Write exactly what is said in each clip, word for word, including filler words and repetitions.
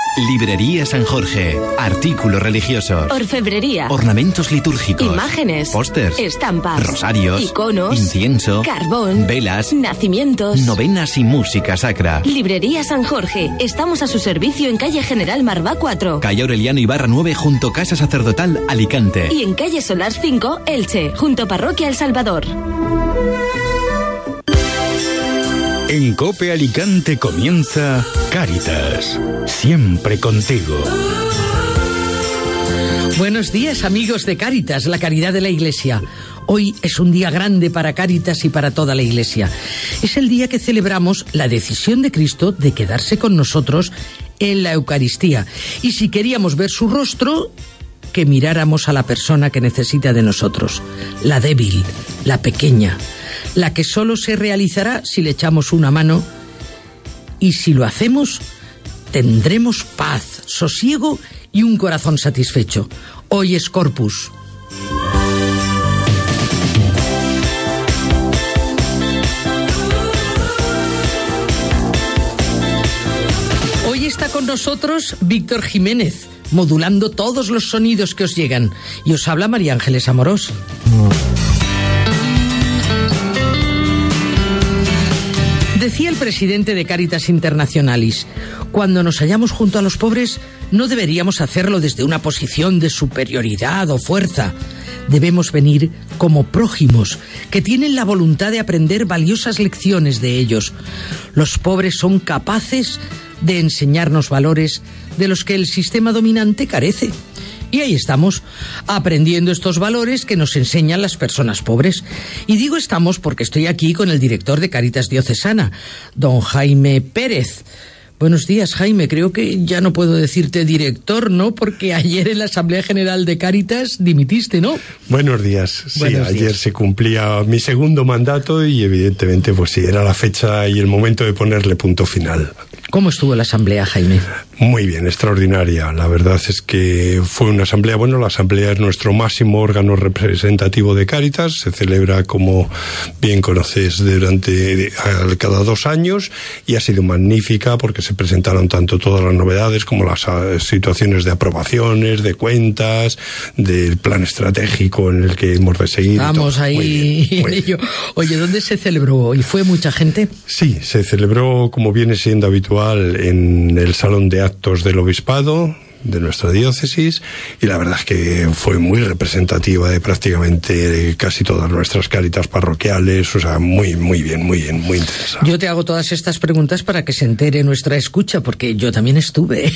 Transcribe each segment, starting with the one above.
Librería San Jorge. Artículos religiosos. Orfebrería. Ornamentos litúrgicos. Imágenes. Pósters. Estampas. Rosarios. Iconos. Incienso. Carbón. Velas. Nacimientos. Novenas y música sacra. Librería San Jorge. Estamos a su servicio en calle General Marvá cuatro. Calle Aureliano Ibarra nueve junto Casa Sacerdotal, Alicante. Y en calle Solars cinco, Elche, junto Parroquia El Salvador. En COPE Alicante comienza Cáritas, siempre contigo. Buenos días, amigos de Cáritas, la caridad de la Iglesia. Hoy es un día grande para Cáritas y para toda la Iglesia. Es el día que celebramos la decisión de Cristo de quedarse con nosotros en la Eucaristía. Y si queríamos ver su rostro, que miráramos a la persona que necesita de nosotros, la débil, la pequeña, la que solo se realizará si le echamos una mano, y si lo hacemos, tendremos paz, sosiego y un corazón satisfecho. Hoy es Corpus. Hoy está con nosotros Víctor Jiménez, modulando todos los sonidos que os llegan. Y os habla María Ángeles Amorós. Decía el presidente de Caritas Internationalis: cuando nos hallamos junto a los pobres, no deberíamos hacerlo desde una posición de superioridad o fuerza. Debemos venir como prójimos, que tienen la voluntad de aprender valiosas lecciones de ellos. Los pobres son capaces de enseñarnos valores de los que el sistema dominante carece. Y ahí estamos, aprendiendo estos valores que nos enseñan las personas pobres. Y digo estamos porque estoy aquí con el director de Cáritas Diocesana, don Jaime Pérez. Buenos días, Jaime. Creo que ya no puedo decirte director, ¿no? Porque ayer en la Asamblea General de Cáritas dimitiste, ¿no? Buenos días. Sí, Buenos ayer días. se cumplía mi segundo mandato y evidentemente pues sí, era la fecha y el momento de ponerle punto final. ¿Cómo estuvo la Asamblea, Jaime? Muy bien, extraordinaria. La verdad es que fue una asamblea, bueno, la asamblea es nuestro máximo órgano representativo de Cáritas, se celebra, como bien conoces, durante cada dos años y ha sido magnífica porque se presentaron tanto todas las novedades como las situaciones de aprobaciones, de cuentas, del plan estratégico en el que hemos de seguir. Vamos todo. ahí Muy bien, muy en bien. ello. Oye, ¿dónde se celebró hoy? ¿Fue mucha gente? Sí, se celebró, como viene siendo habitual, en el Salón de Actos del Obispado de nuestra diócesis, y la verdad es que fue muy representativa de prácticamente casi todas nuestras cáritas parroquiales, o sea, muy, muy bien, muy bien, muy interesante. Yo te hago todas estas preguntas para que se entere nuestra escucha, porque yo también estuve.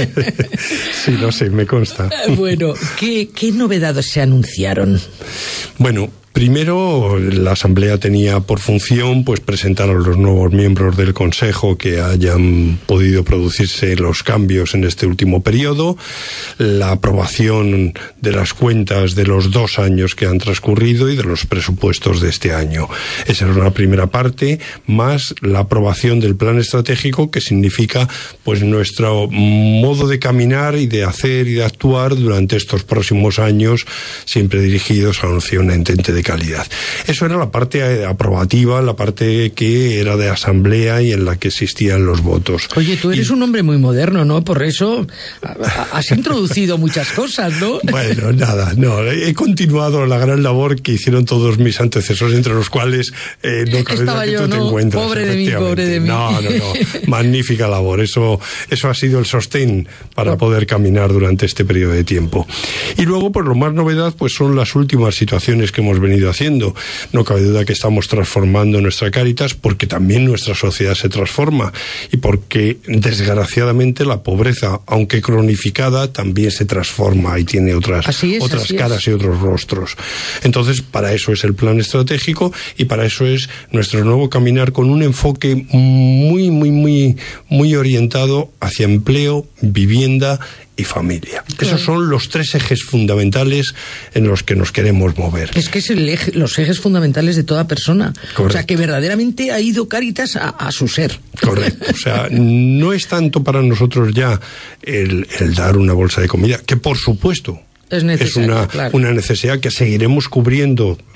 Sí, lo sé, me consta. Bueno, ¿qué, qué novedades se anunciaron? Bueno, primero, la Asamblea tenía por función pues presentar a los nuevos miembros del Consejo que hayan podido producirse los cambios en este último periodo, la aprobación de las cuentas de los dos años que han transcurrido y de los presupuestos de este año. Esa era una primera parte, más la aprobación del plan estratégico, que significa pues nuestro modo de caminar y de hacer y de actuar durante estos próximos años, siempre dirigidos a una opción entente de calidad. Eso era la parte aprobativa, la parte que era de asamblea y en la que existían los votos. Oye, tú eres y... un hombre muy moderno, ¿no? Por eso has introducido muchas cosas, ¿no? Bueno, nada, no. He continuado la gran labor que hicieron todos mis antecesores, entre los cuales eh, no cabe duda que yo, tú te ¿no? encuentras. Pobre de mí, pobre de mí. No, no, no. Magnífica labor. Eso, eso ha sido el sostén para poder caminar durante este periodo de tiempo. Y luego, pues lo más novedad, pues son las últimas situaciones que hemos venido haciendo. No cabe duda que estamos transformando nuestra Cáritas porque también nuestra sociedad se transforma y porque desgraciadamente la pobreza, aunque cronificada, también se transforma y tiene otras, así es, otras así caras es. y otros rostros. Entonces, para eso es el plan estratégico y para eso es nuestro nuevo caminar con un enfoque muy, muy, muy, muy orientado hacia empleo, vivienda y familia. Claro. Esos son los tres ejes fundamentales en los que nos queremos mover. Es que es el eje, los ejes fundamentales de toda persona. Correcto. O sea, que verdaderamente ha ido Cáritas a, a su ser. Correcto. O sea, no es tanto para nosotros ya el, el dar una bolsa de comida, que por supuesto es, es una, claro. una necesidad que seguiremos cubriendo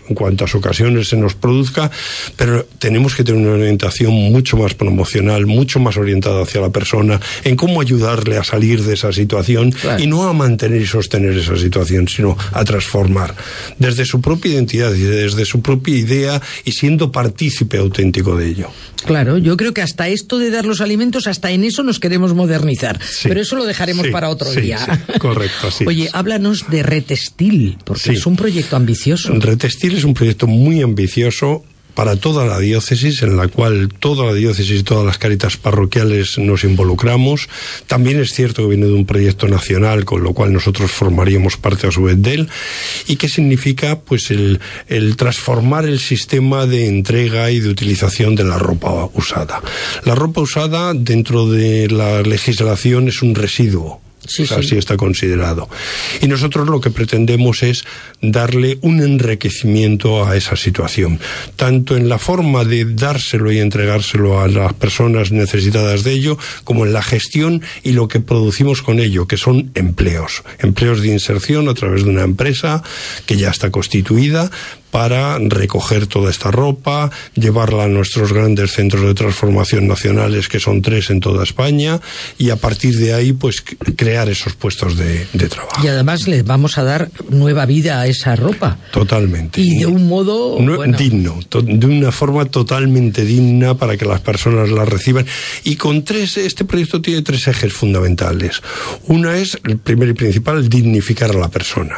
en cuantas ocasiones se nos produzca, pero tenemos que tener una orientación mucho más promocional, mucho más orientada hacia la persona, en cómo ayudarle a salir de esa situación, claro. Y no a mantener y sostener esa situación, sino a transformar desde su propia identidad y desde su propia idea y siendo partícipe auténtico de ello. Claro, yo creo que hasta esto de dar los alimentos, hasta en eso nos queremos modernizar, sí, pero eso lo dejaremos sí, para otro sí, día. Sí, correcto, así Oye, es. Háblanos de Retextil, porque sí. es un proyecto ambicioso. Retextil es un proyecto muy ambicioso para toda la diócesis, en la cual toda la diócesis y todas las Cáritas parroquiales nos involucramos. También es cierto que viene de un proyecto nacional, con lo cual nosotros formaríamos parte a su vez de él. ¿Y qué significa? Pues el, el transformar el sistema de entrega y de utilización de la ropa usada. La ropa usada dentro de la legislación es un residuo. Sí, o sea, sí. Así está considerado. Y nosotros lo que pretendemos es darle un enriquecimiento a esa situación, tanto en la forma de dárselo y entregárselo a las personas necesitadas de ello, como en la gestión y lo que producimos con ello, que son empleos, empleos de inserción a través de una empresa que ya está constituida, para recoger toda esta ropa, llevarla a nuestros grandes centros de transformación nacionales, que son tres en toda España, y a partir de ahí, pues, crear esos puestos de, de trabajo. Y además les vamos a dar nueva vida a esa ropa. Totalmente. Y de un modo... No, bueno. digno, to, de una forma totalmente digna para que las personas la reciban. Y con tres, este proyecto tiene tres ejes fundamentales. Una es, el primero y principal, dignificar a la persona.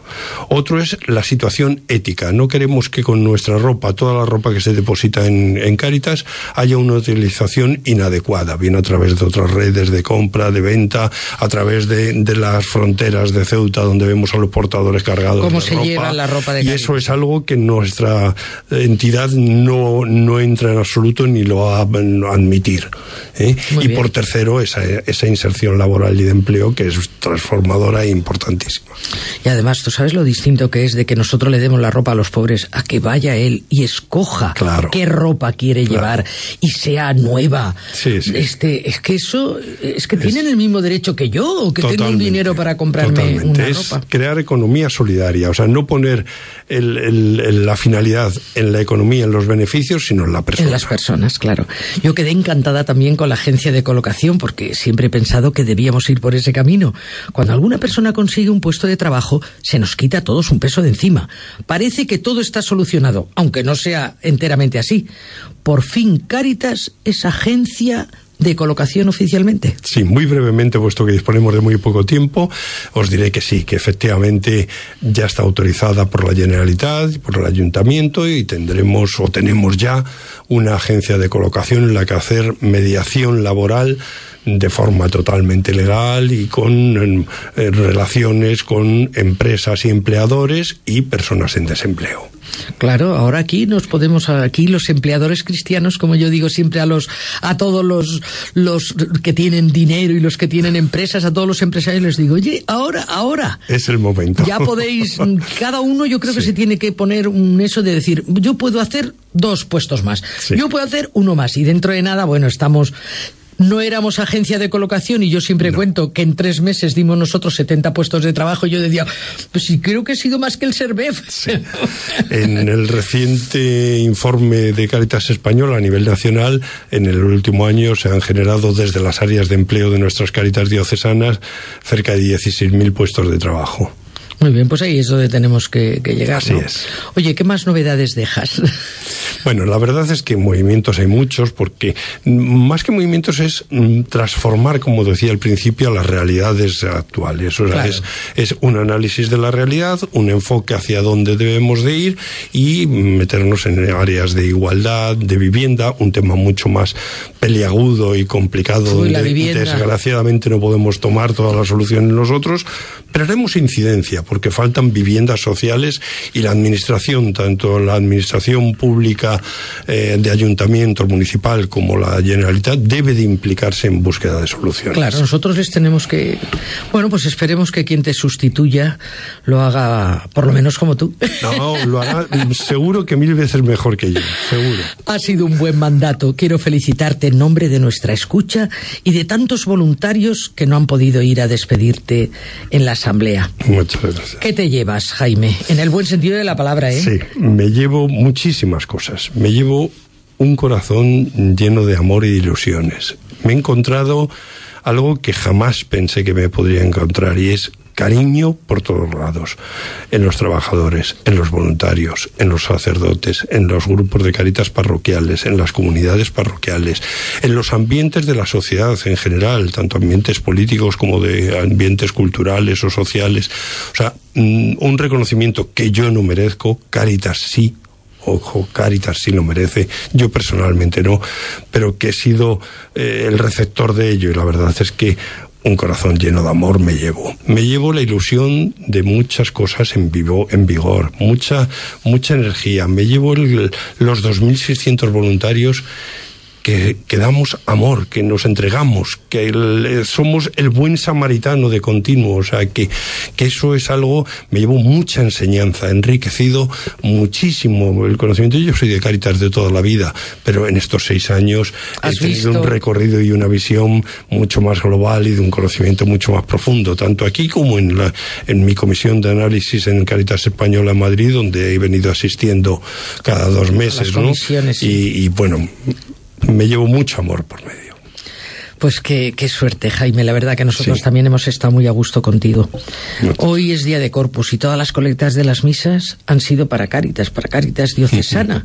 Otro es la situación ética. No queremos que con nuestra ropa, toda la ropa que se deposita en, en Cáritas, haya una utilización inadecuada, bien a través de otras redes de compra, de venta, a través de, de las fronteras de Ceuta, donde vemos a los portadores cargados ¿Cómo de se ropa. lleva la ropa de Y Cáritas? eso es algo que nuestra entidad no, no entra en absoluto ni lo va a admitir, ¿eh? Y bien. Por tercero, esa, esa inserción laboral y de empleo, que es transformadora e importantísima. Y además, tú sabes lo distinto que es de que nosotros le demos la ropa a los pobres, a que vaya él y escoja claro. qué ropa quiere claro. llevar y sea nueva. Sí, sí. Este, es que eso, es que es, tienen el mismo derecho que yo, o que tengo un dinero para comprarme totalmente. una es ropa. Crear economía solidaria, o sea, no poner el, el, el, la finalidad en la economía, en los beneficios, sino en la persona. En las personas, claro. Yo quedé encantada también con la agencia de colocación, porque siempre he pensado que debíamos ir por ese camino. Cuando alguna persona consigue un puesto de trabajo, se nos quita a todos un peso de encima. Parece que todo está solucionado, aunque no sea enteramente así. Por fin Cáritas es agencia de colocación oficialmente. Sí, muy brevemente, puesto que disponemos de muy poco tiempo, os diré que sí, que efectivamente ya está autorizada por la Generalitat, por el Ayuntamiento, y tendremos o tenemos ya una agencia de colocación en la que hacer mediación laboral de forma totalmente legal y con eh, relaciones con empresas y empleadores y personas en desempleo. Claro, ahora aquí nos podemos, aquí los empleadores cristianos, como yo digo siempre a los, a todos los, los que tienen dinero y los que tienen empresas, a todos los empresarios les digo, oye, ahora, ahora. Es el momento. Ya podéis, cada uno yo creo sí. que se tiene que poner un eso de decir, yo puedo hacer dos puestos más, sí. yo puedo hacer uno más, y dentro de nada, bueno, estamos... No éramos agencia de colocación y yo siempre no. cuento que en tres meses dimos nosotros setenta puestos de trabajo y yo decía, pues sí, creo que he sido más que el SERVEF. Sí. En el reciente informe de Cáritas Española a nivel nacional, en el último año se han generado desde las áreas de empleo de nuestras Cáritas diocesanas cerca de dieciséis mil puestos de trabajo. Muy bien, pues ahí es donde tenemos que, que llegar, Así ¿no? es. Oye, ¿qué más novedades dejas? Bueno, la verdad es que movimientos hay muchos, porque más que movimientos es mm, transformar, como decía al principio, las realidades actuales. O sea, Claro. es, es un análisis de la realidad, un enfoque hacia dónde debemos de ir y meternos en áreas de igualdad, de vivienda, un tema mucho más peliagudo y complicado, Uy, la donde vivienda. desgraciadamente no podemos tomar toda la solución nosotros, pero haremos incidencia, porque faltan viviendas sociales y la administración, tanto la administración pública eh, de ayuntamiento municipal como la Generalitat, debe de implicarse en búsqueda de soluciones. Claro, nosotros les tenemos que... Bueno, pues esperemos que quien te sustituya lo haga por lo menos como tú. No, lo hará seguro que mil veces mejor que yo, seguro. Ha sido un buen mandato, quiero felicitarte. en nombre de nuestra escucha y de tantos voluntarios que no han podido ir a despedirte en la asamblea. Muchas gracias. ¿Qué te llevas, Jaime? En el buen sentido de la palabra, ¿eh? Sí, me llevo muchísimas cosas. Me llevo un corazón lleno de amor y de ilusiones. Me he encontrado algo que jamás pensé que me podría encontrar, y es cariño por todos lados, en los trabajadores, en los voluntarios, en los sacerdotes, en los grupos de Cáritas parroquiales, en las comunidades parroquiales, en los ambientes de la sociedad en general, tanto ambientes políticos como de ambientes culturales o sociales. O sea, un reconocimiento que yo no merezco, Cáritas sí. Ojo, Cáritas sí lo merece, yo personalmente no, pero que he sido eh, el receptor de ello, y la verdad es que un corazón lleno de amor me llevo. Me llevo la ilusión de muchas cosas en vivo, en vigor, mucha, mucha energía. Me llevo el, los dos mil seiscientos voluntarios que, que damos amor, que nos entregamos, que el, somos el buen samaritano de continuo. O sea, que, que eso es algo, me llevo mucha enseñanza, he enriquecido muchísimo el conocimiento. Yo soy de Cáritas de toda la vida, pero en estos seis años he tenido un recorrido y una visión mucho más global y de un conocimiento mucho más profundo, tanto aquí como en, la, en mi comisión de análisis en Cáritas Española en Madrid, donde he venido asistiendo cada dos meses, ¿no? Sí. Y, y bueno, me llevo mucho amor por medio. Pues qué, qué suerte, Jaime. La verdad que nosotros sí. también hemos estado muy a gusto contigo. No. Hoy es día de Corpus y todas las colectas de las misas han sido para Cáritas, para Cáritas diocesana,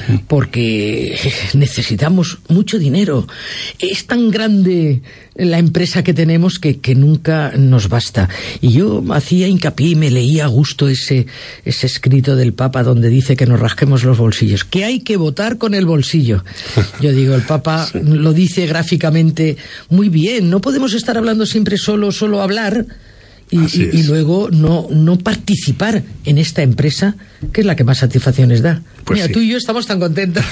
porque necesitamos mucho dinero. Es tan grande la empresa que tenemos que, que nunca nos basta. Y yo hacía hincapié y me leía a gusto ese, ese escrito del Papa donde dice que nos rasquemos los bolsillos, que hay que votar con el bolsillo. Yo digo, el Papa sí. lo dice gráficamente muy bien. No podemos estar hablando siempre solo, solo hablar y, y, y luego no, no participar en esta empresa que es la que más satisfacciones da. Pues Mira, sí. tú y yo estamos tan contentos.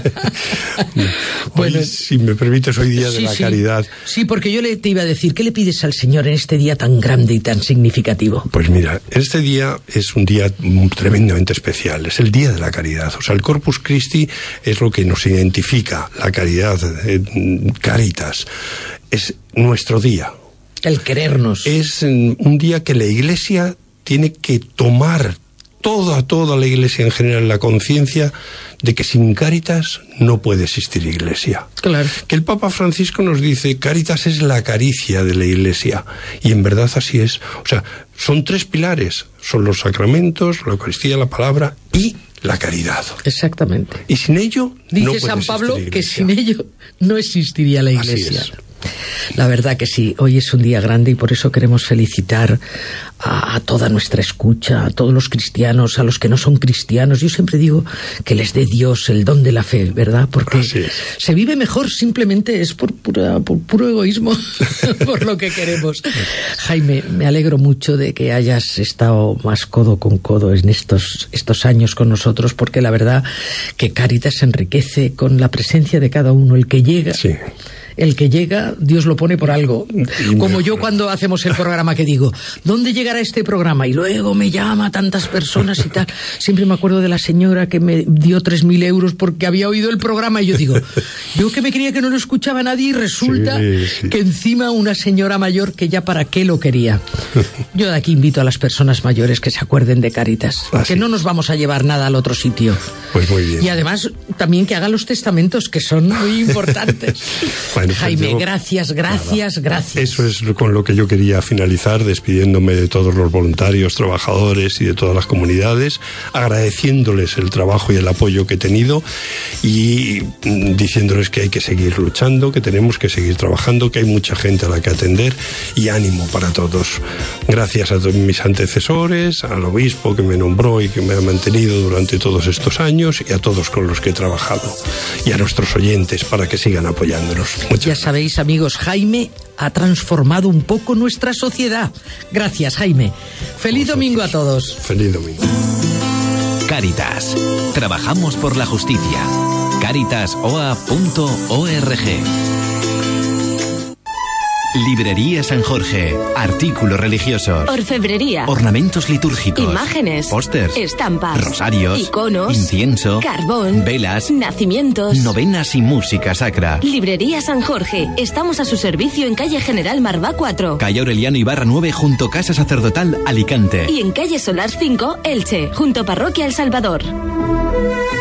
Bueno, hoy, si me permites, hoy día sí, de la sí. caridad. Sí, porque yo le, te iba a decir, ¿qué le pides al Señor en este día tan grande y tan significativo? Pues mira, este día es un día tremendamente especial, es el día de la caridad. O sea, el Corpus Christi es lo que nos identifica, la caridad, eh, Cáritas, es nuestro día. El querernos. Es un día que la Iglesia tiene que tomar, toda, toda la Iglesia en general, la conciencia de que sin Cáritas no puede existir Iglesia. Claro. Que el Papa Francisco nos dice, Cáritas es la caricia de la Iglesia. Y en verdad así es. O sea, son tres pilares. Son los sacramentos, la Eucaristía, la palabra y la caridad. Exactamente. Y sin ello dice no puede San Pablo Iglesia. Que sin ello no existiría la Iglesia. Así es. La verdad que sí, hoy es un día grande y por eso queremos felicitar a, a toda nuestra escucha, a todos los cristianos, a los que no son cristianos. Yo siempre digo que les dé Dios el don de la fe, ¿verdad? Porque se vive mejor, simplemente es por, pura, por puro egoísmo, por lo que queremos. Jaime, me alegro mucho de que hayas estado más codo con codo en estos, estos años con nosotros, porque la verdad que Cáritas se enriquece con la presencia de cada uno, el que llega. Sí. El que llega, Dios lo pone por algo. Como yo cuando hacemos el programa que digo, ¿dónde llegará este programa? Y luego me llama tantas personas y tal. Siempre me acuerdo de la señora que me dio tres mil euros porque había oído el programa y yo digo, yo que me creía que no lo escuchaba nadie y resulta sí, sí. que encima una señora mayor que ya para qué lo quería. Yo de aquí invito a las personas mayores que se acuerden de Cáritas, ah, que sí. no nos vamos a llevar nada al otro sitio. Pues muy bien. Y además también que hagan los testamentos, que son muy importantes. Bueno, Jaime, gracias, gracias, nada. gracias. Eso es con lo que yo quería finalizar, despidiéndome de todos los voluntarios, trabajadores y de todas las comunidades, agradeciéndoles el trabajo y el apoyo que he tenido y diciéndoles que hay que seguir luchando, que tenemos que seguir trabajando, que hay mucha gente a la que atender y ánimo para todos. Gracias a todos mis antecesores, al obispo que me nombró y que me ha mantenido durante todos estos años y a todos con los que he trabajado y a nuestros oyentes para que sigan apoyándonos. Muchas ya sabéis, amigos, Jaime ha transformado un poco nuestra sociedad. Gracias, Jaime. Feliz Vosotros. domingo a todos. Feliz domingo. Cáritas. Trabajamos por la justicia. cáritas o a punto org. Librería San Jorge. Artículos religiosos. Orfebrería. Ornamentos litúrgicos. Imágenes. Pósters. Estampas. Rosarios. Iconos. Incienso. Carbón. Velas. Nacimientos. Novenas y música sacra. Librería San Jorge. Estamos a su servicio en calle General Marvá cuatro. Calle Aureliano Ibarra nueve junto Casa Sacerdotal, Alicante. Y en calle Solar cinco, Elche, junto Parroquia El Salvador.